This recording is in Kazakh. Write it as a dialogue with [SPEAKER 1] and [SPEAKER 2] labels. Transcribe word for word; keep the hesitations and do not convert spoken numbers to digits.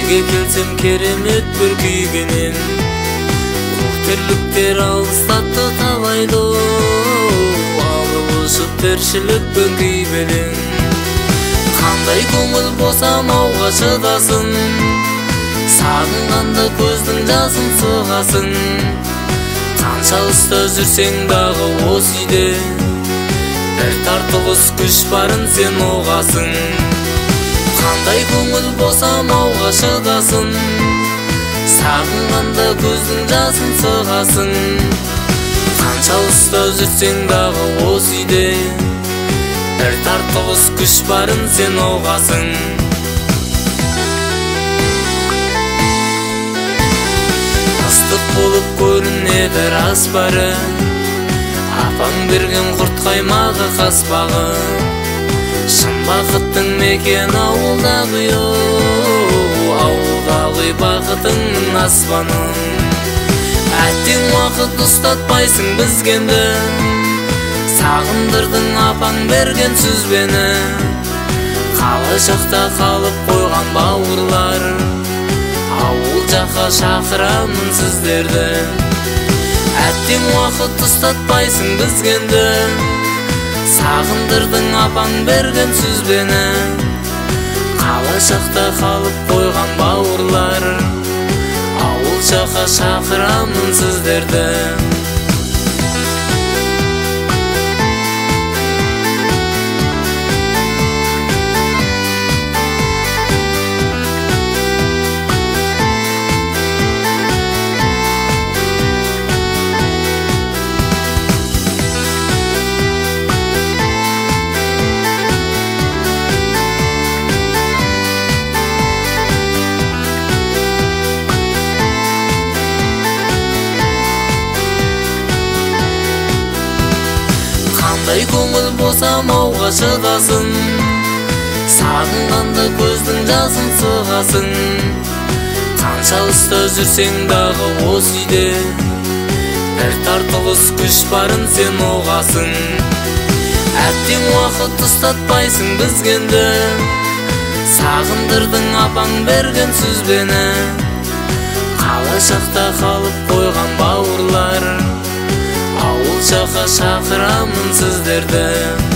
[SPEAKER 1] Жерге келсем керемет бір күйгенен, көктерліктер алыстатты талайды, алып ұшып тіршілікпен күйбелең. Қандай көңіл болсам ауға шыдасын, сағынғанда көздің жасын сығасың. Қанша ұста жүрсең дағы осы үйде, бір тартылыс күш барын сен оғасың. Қандай көңіл болсам ауға шыдасын, сағынғанда көздің жасын сығасың. Қанша ұста жүрсең дағы осы үйде, бір тартылыс күш барын сен оғасың. Ыстық болып көрінеді рас бары, апаң берген құрт қаймағы қаспағы. Шын бақыттың мекен ауылдағы, ауылдағы бақытыңның аспанын. Әттең уақыт ұстатпайсың бізгенді, сағындырдың апаң берген сөзбені. Қала жақта қалып қойған бауырлар, ауыл жаққа шақырамын сіздерді. Әттең уақыт ұстатпайсың бізгенді, сағындырдың апаң берген сөзбені. Қала жақта қалып қойған бауырлар, ауыл жаққа шақырамын сіздерді. Қандай көңіл болсам ауға шыдасын, сағынғанда көздің жасын сығасың. Қанша ұста жүрсең дағы осы үйде, бір тартылыс күш барын сен оғасың. Әттең уақыт ұстатпайсың бізгенді, сағындырдың апаң берген сөзбені. Қала жақта қалып қойған бауырлар, ауыл жаққа шақырамын сіздерді.